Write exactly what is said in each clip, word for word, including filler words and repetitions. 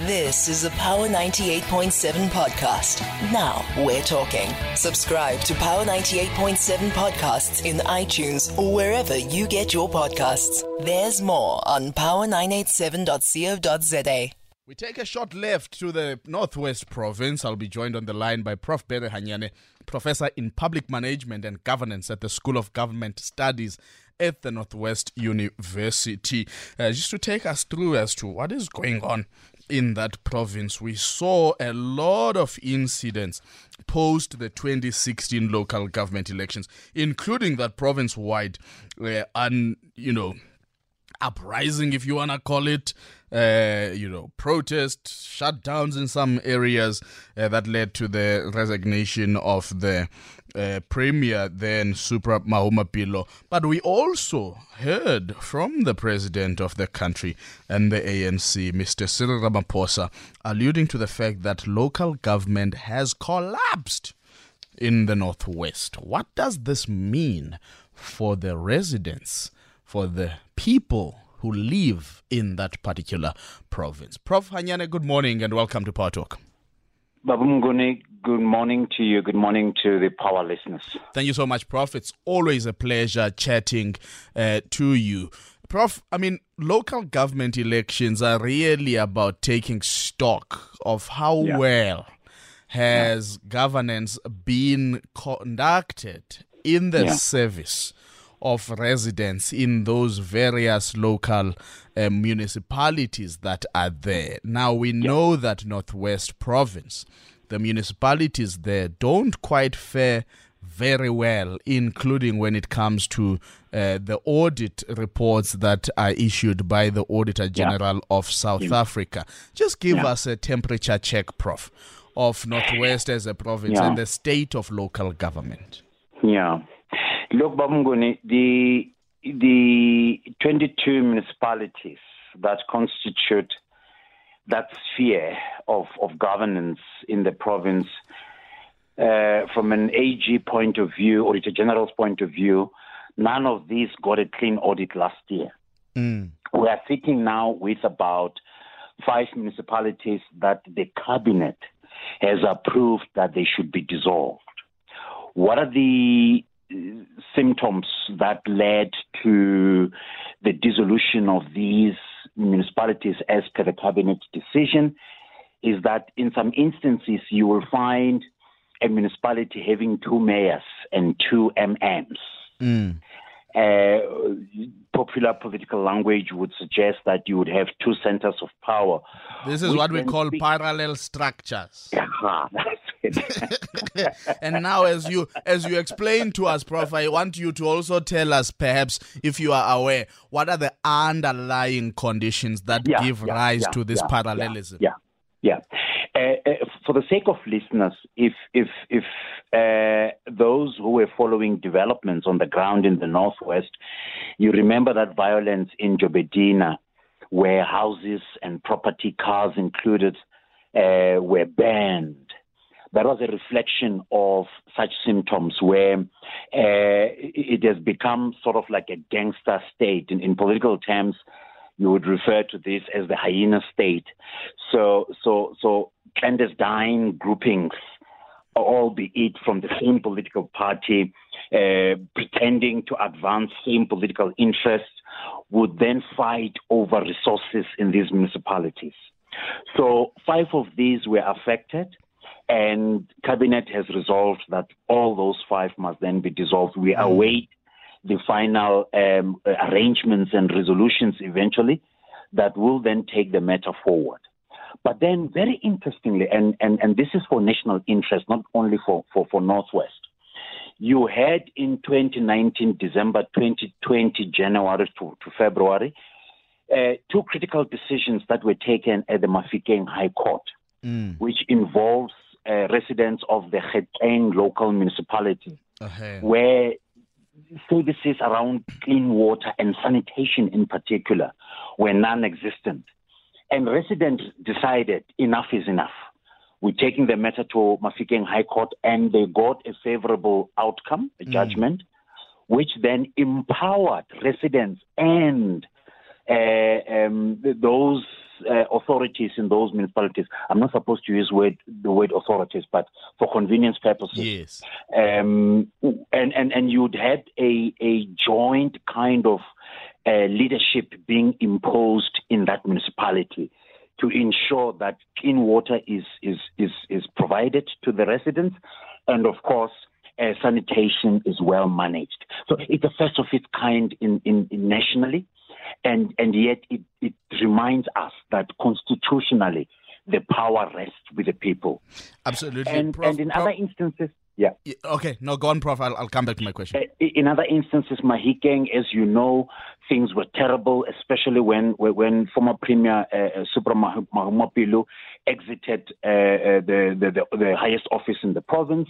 This is a Power ninety-eight point seven podcast. Now we're talking. Subscribe to Power ninety-eight point seven podcasts in iTunes or wherever you get your podcasts. There's more on power nine eight seven dot co dot za. We take a short left to the Northwest Province. I'll be joined on the line by Professor Bere Hanyane, Professor in Public Management and Governance at the School of Government Studies at the Northwest University. Uh, just to take us through as to what is going on in that province. We saw a lot of incidents post the twenty sixteen local government elections, including that province-wide, uh, un, you know, uprising, if you want to call it, uh, you know, protests, shutdowns in some areas uh, that led to the resignation of the uh, premier then, Supra Mahumapelo. But we also heard from the president of the country and the A N C, Mister Cyril Ramaphosa, alluding to the fact that local government has collapsed in the Northwest. What does this mean for the residents, for the people who live in that particular province? Professor Hanyane, good morning and welcome to Power Talk. Babu Mnguni, good morning to you. Good morning to the Power listeners. Thank you so much, Prof. It's always a pleasure chatting uh, to you. Prof, I mean, local government elections are really about taking stock of how yeah. well has yeah. governance been conducted in the yeah. service of residents in those various local uh, municipalities that are there. Now, we know yeah. that Northwest Province, the municipalities there don't quite fare very well, including when it comes to uh, the audit reports that are issued by the Auditor General yeah. of South yeah. Africa. Just give yeah. us a temperature check, Prof, of Northwest as a province yeah. and the state of local government. Yeah. Look, Babunguni, the the twenty-two municipalities that constitute that sphere of, of governance in the province, uh, from an A G point of view, Auditor General's point of view, none of these got a clean audit last year. Mm. We are sitting now with about five municipalities that the cabinet has approved that they should be dissolved. What are the symptoms that led to the dissolution of these municipalities as per the cabinet decision is that in some instances you will find a municipality having two mayors and two M Ms. Mm. Uh, popular political language would suggest that you would have two centers of power. This is what we call speak- parallel structures. Yeah, that's it. And now, as you as you explain to us, Prof, I want you to also tell us, perhaps, if you are aware, what are the underlying conditions that yeah, give yeah, rise yeah, to this yeah, parallelism? Yeah, yeah. yeah. Uh, uh, for the sake of listeners, if if if uh, those who were following developments on the ground in the Northwest, you remember that violence in Jobedina, where houses and property, cars included, uh, were banned. That was a reflection of such symptoms where uh, it has become sort of like a gangster state. In, in political terms, you would refer to this as the hyena state. So, so, so clandestine groupings, albeit from the same political party, uh, pretending to advance same political interests, would then fight over resources in these municipalities. So five of these were affected, and Cabinet has resolved that all those five must then be dissolved. We mm-hmm. await the final um, arrangements and resolutions eventually that will then take the matter forward. But then very interestingly, and, and, and this is for national interest, not only for, for, for Northwest, you had in twenty nineteen, December, twenty twenty, January to, to February, uh, two critical decisions that were taken at the Mafikeng High Court, mm. which involves uh, residents of the Gauteng local municipality, uh-huh. where services around clean water and sanitation in particular were non-existent. And residents decided enough is enough. We're taking the matter to Mafikeng High Court, and they got a favorable outcome, a mm. judgment, which then empowered residents and uh, um, those uh, authorities in those municipalities, I'm not supposed to use word, the word authorities, but for convenience purposes. Yes. Um, and, and, and you'd had a, a joint kind of uh, leadership being imposed in that municipality to ensure that clean water is, is, is, is provided to the residents. And of course, uh, sanitation is well managed. So it's the first of its kind in, in, in nationally. And, and yet it, it reminds us that constitutionally, the power rests with the people. Absolutely. And, Prof, and in Prof, other instances, yeah. Okay, no, go on, Prof. I'll, I'll come back to my question. In other instances, Mahikeng, as you know, things were terrible, especially when when former Premier uh, Supra Mahumapelo exited uh, the, the, the highest office in the province.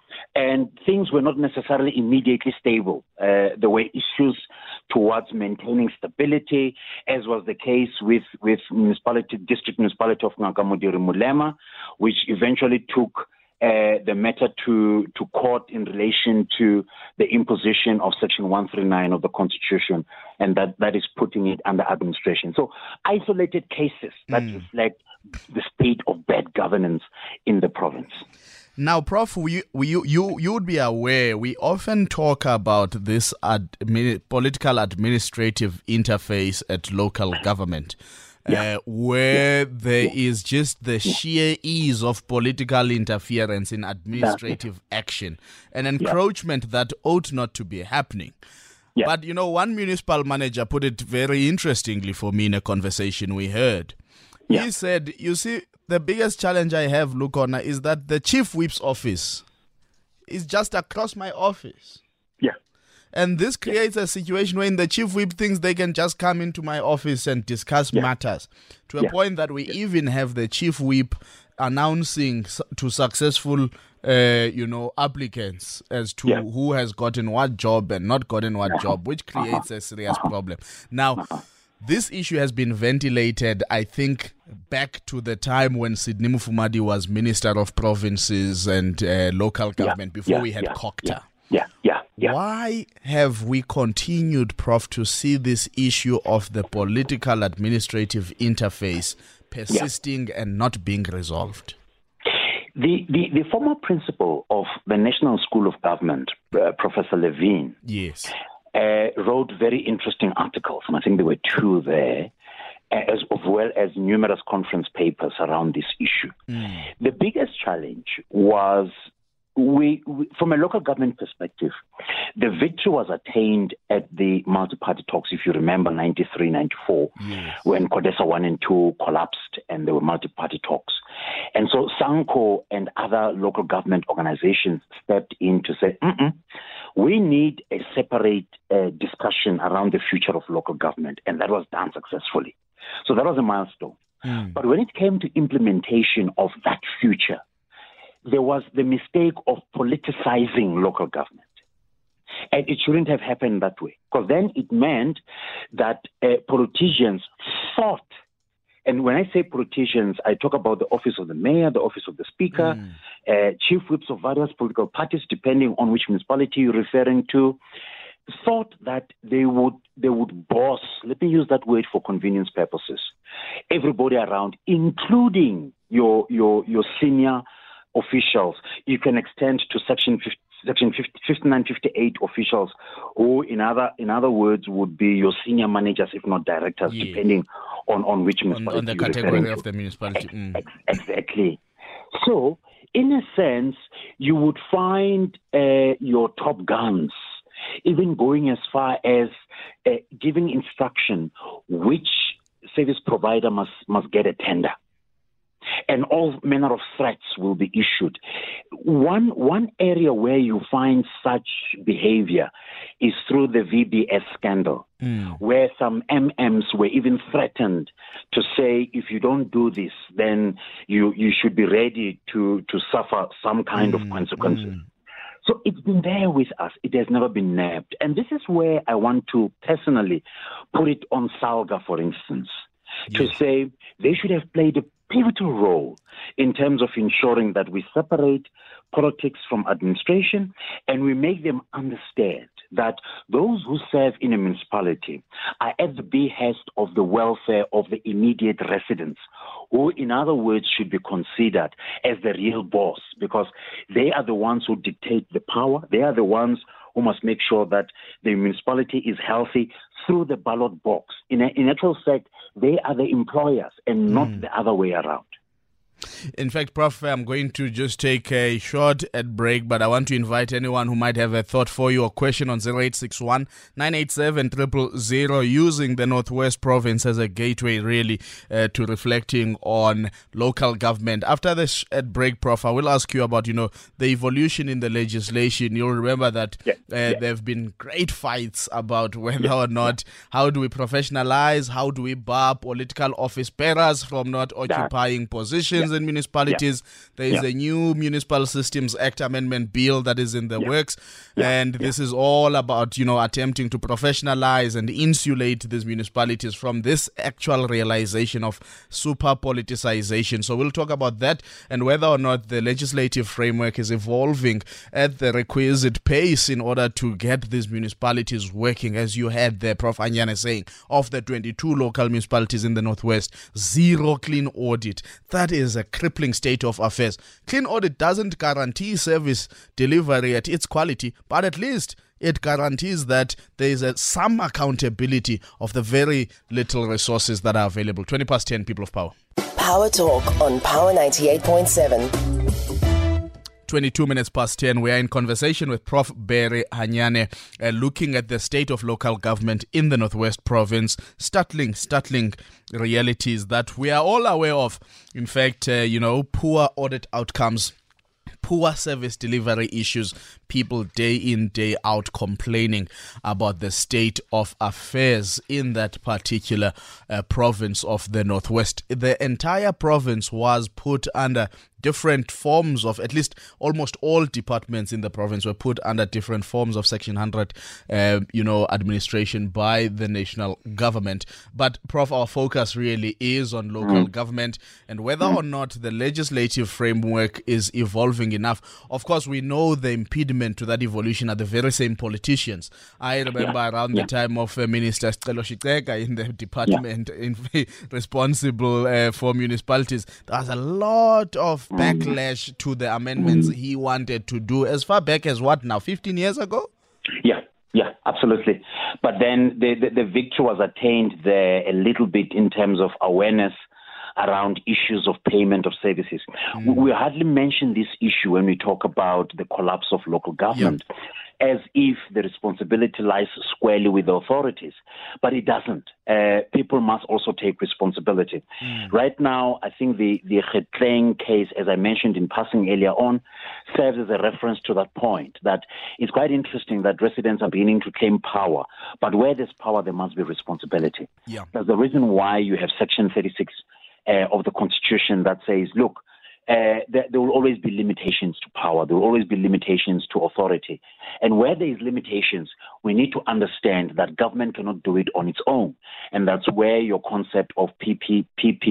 And things were not necessarily immediately stable. Uh, there were issues towards maintaining stability, as was the case with, with municipality, district municipality of Ngakamodiri Mulema, which eventually took uh, the matter to, to court in relation to the imposition of Section one thirty-nine of the Constitution, and that, that is putting it under administration. So isolated cases that mm. reflect the state of bad governance in the province. Now, Prof, we, we, you, you, you would be aware, we often talk about this admi- political administrative interface at local government, yeah. uh, where yeah. there yeah. is just the sheer ease of political interference in administrative yeah. action, an encroachment yeah. that ought not to be happening. Yeah. But, you know, one municipal manager put it very interestingly for me in a conversation we heard. Yeah. He said, you see, the biggest challenge I have, Lukona, is that the chief whip's office is just across my office. Yeah. And this creates a situation where the chief whip thinks they can just come into my office and discuss yeah. matters, to a yeah. point that we yeah. even have the chief whip announcing to successful uh, you know, applicants as to yeah. who has gotten what job and not gotten what uh-huh. job, which creates uh-huh. a serious uh-huh. problem. Now, uh-huh. this issue has been ventilated, I think, back to the time when Sidney Mufumadi was Minister of Provinces and uh, Local Government, yeah, before yeah, we had yeah, COGTA. Yeah, yeah, yeah. Why have we continued, Prof, to see this issue of the political administrative interface persisting yeah. and not being resolved? The, the, the former principal of the National School of Government, uh, Professor Levine, yes. Uh, wrote very interesting articles, and I think there were two there, as well as numerous conference papers around this issue. Mm. The biggest challenge was, we, we, from a local government perspective, the victory was attained at the multi-party talks, if you remember, ninety-three, ninety-four, yes. when CODESA one and two collapsed and there were multi-party talks. And so SANCO and other local government organizations stepped in to say, mm-mm, we need a separate uh, discussion around the future of local government, and that was done successfully. So that was a milestone. Mm. But when it came to implementation of that future, there was the mistake of politicizing local government. And it shouldn't have happened that way, because then it meant that uh, politicians thought, and when I say politicians, I talk about the office of the mayor, the office of the speaker, mm. uh, chief whips of various political parties, depending on which municipality you're referring to, thought that they would they would boss, let me use that word for convenience purposes, everybody around, including your your your senior officials. You can extend to section fifty, section fifty-nine, fifty-eight officials, who in other in other words would be your senior managers, if not directors, yeah. depending on, on which municipality on, on the category of the municipality. Mm. Ex- exactly. So, in a sense, you would find uh, your top guns even going as far as uh, giving instruction which service provider must, must get a tender. And all manner of threats will be issued. One one area where you find such behavior is through the V B S scandal, mm. where some M Ms were even threatened to say, if you don't do this, then you, you should be ready to, to suffer some kind mm. of consequences. Mm. So it's been there with us. It has never been nabbed. And this is where I want to personally put it on SALGA, for instance, yes. to say they should have played a pivotal role in terms of ensuring that we separate politics from administration and we make them understand that those who serve in a municipality are at the behest of the welfare of the immediate residents, who, in other words, should be considered as the real boss, because they are the ones who dictate the power. They are the ones who must make sure that the municipality is healthy through the ballot box. In, a, in actual fact, they are the employers and not mm. the other way around. In fact, Prof, I'm going to just take a short ad break, but I want to invite anyone who might have a thought for you or question on zero eight six one, nine eight seven, zero zero zero, using the Northwest Province as a gateway, really, uh, to reflecting on local government. After this ad break, Prof, I will ask you about, you know, the evolution in the legislation. You'll remember that yeah, uh, yeah. there have been great fights about whether yeah, or not, yeah. how do we professionalize, how do we bar political office bearers from not occupying that. positions yeah. in municipalities. Yeah. There is yeah. a new Municipal Systems Act amendment bill that is in the yeah. works, yeah. and yeah. this is all about, you know, attempting to professionalize and insulate these municipalities from this actual realization of super politicization. So we'll talk about that and whether or not the legislative framework is evolving at the requisite pace in order to get these municipalities working. As you had there, Professor Hanyane saying, of the twenty-two local municipalities in the Northwest, zero clean audit. That is a crippling state of affairs. Clean audit doesn't guarantee service delivery at its quality, but at least it guarantees that there is a, some accountability of the very little resources that are available. twenty past ten, People of Power. Power Talk on Power ninety-eight point seven. twenty-two minutes past ten, we are in conversation with Professor Barry Hanyane, uh, looking at the state of local government in the Northwest Province, startling, startling realities that we are all aware of. In fact, uh, you know, poor audit outcomes, poor service delivery issues, people day in, day out complaining about the state of affairs in that particular uh, province of the Northwest. The entire province was put under different forms of, at least almost all departments in the province were put under different forms of Section one hundred, uh, you know, administration by the national government. But, Prof, our focus really is on local mm. government and whether or not the legislative framework is evolving enough. Of course, we know the impediment to that evolution are the very same politicians. I remember yeah. around yeah. the time of uh, Minister Sicelo Shiceka in the department yeah. in, responsible uh, for municipalities, there was a lot of backlash to the amendments mm. he wanted to do as far back as what now, fifteen years ago? Yeah, yeah, absolutely. But then the, the, the victory was attained there a little bit in terms of awareness around issues of payment of services. Mm. We hardly mention this issue when we talk about the collapse of local government, yep. as if the responsibility lies squarely with the authorities. But it doesn't. Uh, people must also take responsibility. Mm. Right now, I think the, the Getleng case, as I mentioned in passing earlier on, serves as a reference to that point, that it's quite interesting that residents are beginning to claim power. But where there's power, there must be responsibility. Yeah. That's the reason why you have Section thirty-six Uh, of the Constitution that says, look, uh, there, there will always be limitations to power. There will always be limitations to authority. And where there is limitations, we need to understand that government cannot do it on its own. And that's where your concept of P P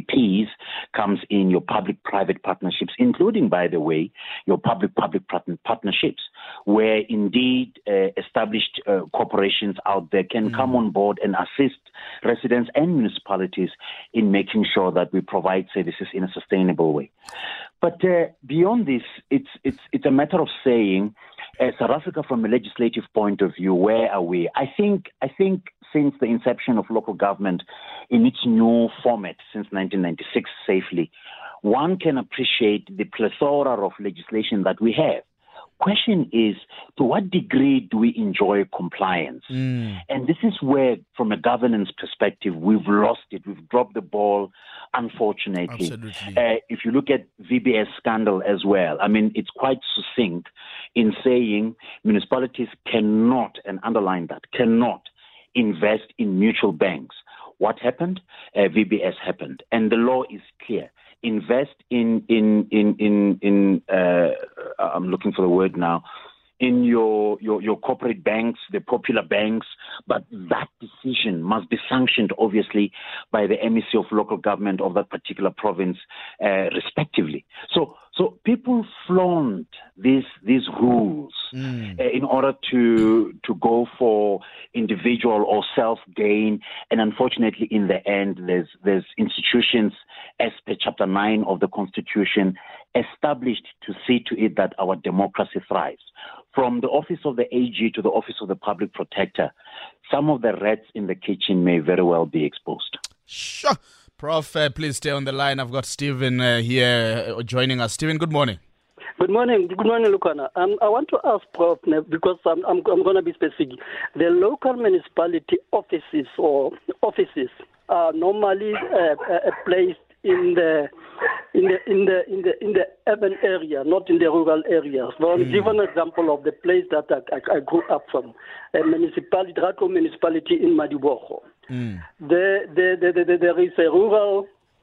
Ps comes in, your public-private partnerships, including, by the way, your public-public partnerships, where indeed uh, established uh, corporations out there can mm. come on board and assist residents and municipalities in making sure that we provide services in a sustainable way. But uh, beyond this, it's it's it's a matter of saying, uh, South Africa, from a legislative point of view, where are we? I think I think since the inception of local government in its new format since nineteen ninety-six, safely, one can appreciate the plethora of legislation that we have. Question is, to what degree do we enjoy compliance? Mm. And this is where, from a governance perspective, we've lost it. We've dropped the ball, unfortunately. Absolutely. Uh, if you look at V B S scandal as well, I mean, it's quite succinct in saying municipalities cannot, and underline that, cannot invest in mutual banks. What happened? Uh, V B S happened. And the law is clear. Invest in, in, in, in, in uh, I'm looking for the word now, in your, your, your corporate banks, the popular banks, but that decision must be sanctioned, obviously, by the M E C of local government of that particular province, uh, respectively. So, so people flaunt these, these rules mm. uh, in order to to go for individual or self-gain. And unfortunately, in the end, there's there's institutions, as per Chapter nine of the Constitution, established to see to it that our democracy thrives. From the office of the A G to the office of the Public Protector, some of the rats in the kitchen may very well be exposed. Sure. Prof, uh, please stay on the line. I've got Stephen uh, here uh, joining us. Stephen, good morning. Good morning. Good morning, Lukana. Um, I want to ask Prof, because I'm, I'm, I'm going to be specific. The local municipality offices or offices are normally uh, uh, placed in the in the in the in the in the urban area, not in the rural areas. Well, I'll mm. give an example of the place that I, I, I grew up from, a municipality, Draco municipality in Madibogo. Mm. The, the, the, the, there is a rural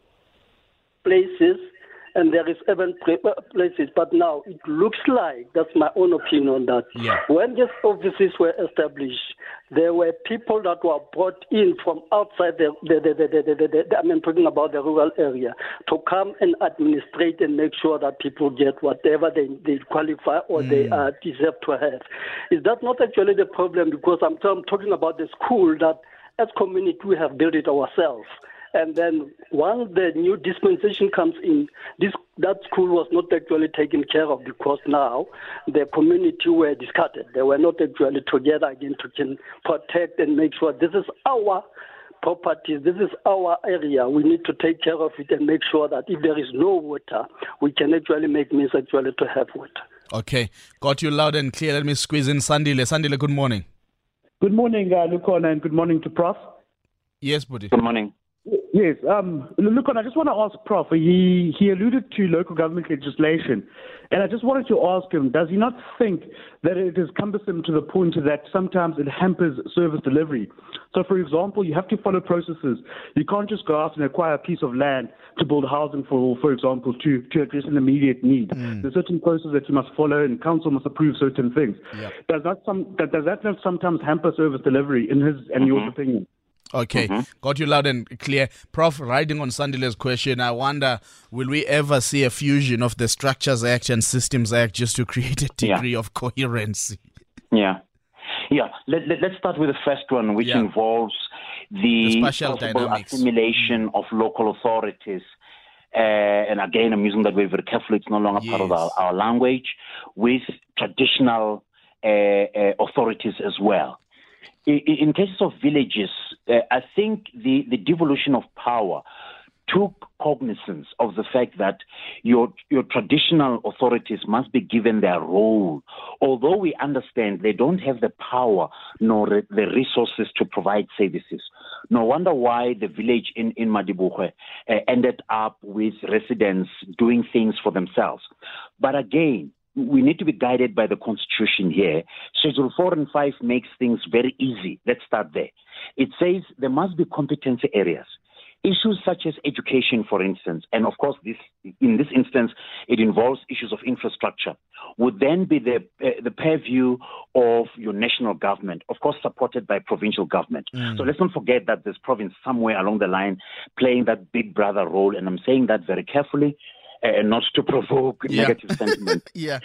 places and there is urban places, but now it looks like, that's my own opinion, that yeah. when these offices were established, there were people that were brought in from outside the, the, the, the, the, the, the I mean, talking about the rural area, to come and administrate and make sure that people get whatever they, they qualify or mm. they uh, deserve to have. Is that not actually the problem? Because I'm, I'm talking about the school that as community we have built it ourselves. And then once the new dispensation comes in, this that school was not actually taken care of because now the community were discarded. They were not actually together again to can protect and make sure this is our properties, this is our area. We need to take care of it and make sure that if there is no water, we can actually make means actually to have water. Okay, got you loud and clear. Let me squeeze in Sandile. Sandile, good morning. Good morning, uh, Lukona, and good morning to Prof. Yes, buddy. Good morning. Yes, um, Lukona, I just want to ask Prof. He he alluded to local government legislation, and I just wanted to ask him: does he not think that it is cumbersome to the point that sometimes it hampers service delivery? So, for example, you have to follow processes. You can't just go out and acquire a piece of land to build housing for, for example, to, to address an immediate need. Mm. There's certain processes that you must follow, and council must approve certain things. Yep. Does that some does that not sometimes hamper service delivery, in his and mm-hmm. your opinion? Okay, mm-hmm. got you loud and clear. Prof, riding on Sandile's question, I wonder, will we ever see a fusion of the Structures Act and Systems Act just to create a degree yeah. of coherency? Yeah. Yeah, let, let, let's start with the first one, which yeah. involves the, the spatial possible dynamics. assimilation of local authorities. Uh, and again, I'm using that word very carefully. It's no longer yes. part of our, our language, with traditional uh, uh, authorities as well. In, in cases of villages, uh, I think the, the devolution of power took cognizance of the fact that your your traditional authorities must be given their role. Although we understand they don't have the power nor re- the resources to provide services. No wonder why the village in, in Madibogo uh, ended up with residents doing things for themselves. But again, we need to be guided by the Constitution here. Schedule four and five makes things very easy. Let's start there. It says there must be competency areas. Issues such as education, for instance, and of course, this in this instance, it involves issues of infrastructure, would then be the uh, the purview of your national government, of course, supported by provincial government. Mm. So let's not forget that there's province somewhere along the line playing that big brother role, and I'm saying that very carefully. Uh, not to provoke yeah. negative sentiment. yeah.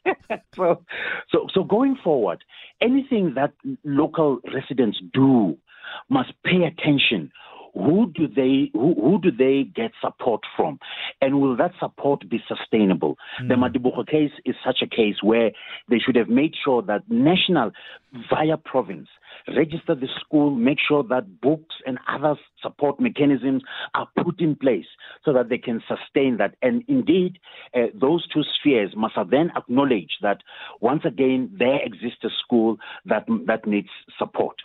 so, so, so going forward, anything that local residents do must pay attention. Who do they who, who do they get support from, and will that support be sustainable? Mm. The Madibogo case is such a case where they should have made sure that national, via province, register the school, make sure that books and other support mechanisms are put in place so that they can sustain that. And indeed, uh, those two spheres must then acknowledge that once again there exists a school that that needs support.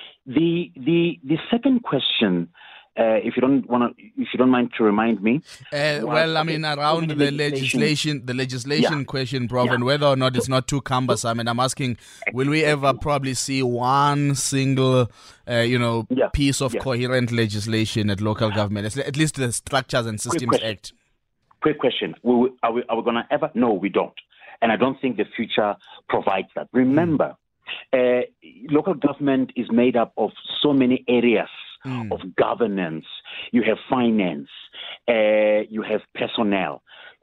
The the the second question, uh, if you don't want to, if you don't mind to remind me. Uh, well, I mean, around the legislation, the legislation yeah. question, Prof, yeah. and whether or not it's not too cumbersome. And I'm asking, will we ever probably see one single, uh, you know, yeah. piece of yeah. coherent legislation at local government, at least the Structures and Systems Act? Quick question: we, Are we are we going to ever? No, we don't, and I don't think the future provides that. Remember. Mm. Uh, local government is made up of so many areas mm. of governance. You have finance, uh, you have personnel,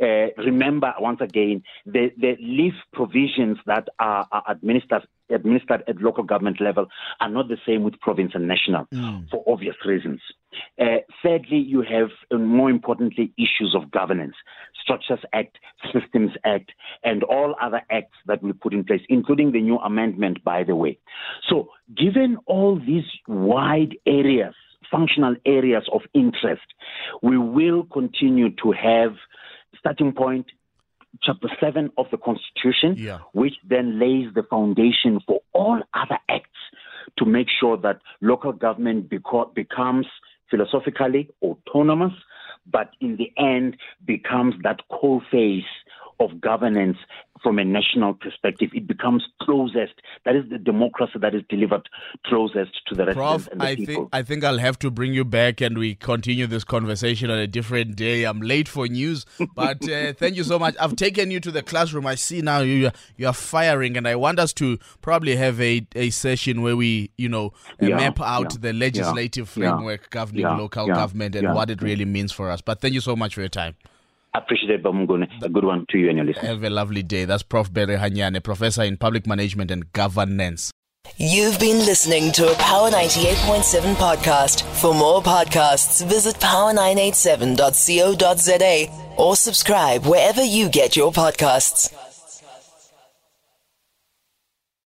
uh, remember once again the, the leave provisions that are, are administered administered at local government level are not the same with province and national mm. for obvious reasons. Uh, thirdly, you have, uh, more importantly, issues of governance, Structures Act, Systems Act, and all other acts that we put in place, including the new amendment, by the way. So given all these wide areas, functional areas of interest, we will continue to have starting point, Chapter seven of the Constitution, yeah. which then lays the foundation for all other acts to make sure that local government beco- becomes philosophically autonomous, but in the end becomes that core phase of governance from a national perspective. It becomes closest. That is the democracy that is delivered closest to the residents Prof, and the I people. Think, I think I'll have to bring you back and we continue this conversation on a different day. I'm late for news, but uh, thank you so much. I've taken you to the classroom. I see now you you are firing, and I want us to probably have a, a session where we, you know, uh, yeah, map out yeah, the legislative yeah, framework yeah, governing yeah, local yeah, government and yeah. what it really means for us. But thank you so much for your time. Appreciate it, Bamungone. A good one to you and your listeners. Have a lovely day. That's Professor Bere Hanyane, Professor in Public Management and Governance. You've been listening to a Power ninety-eight point seven podcast. For more podcasts, visit power nine eight seven dot co dot za or subscribe wherever you get your podcasts.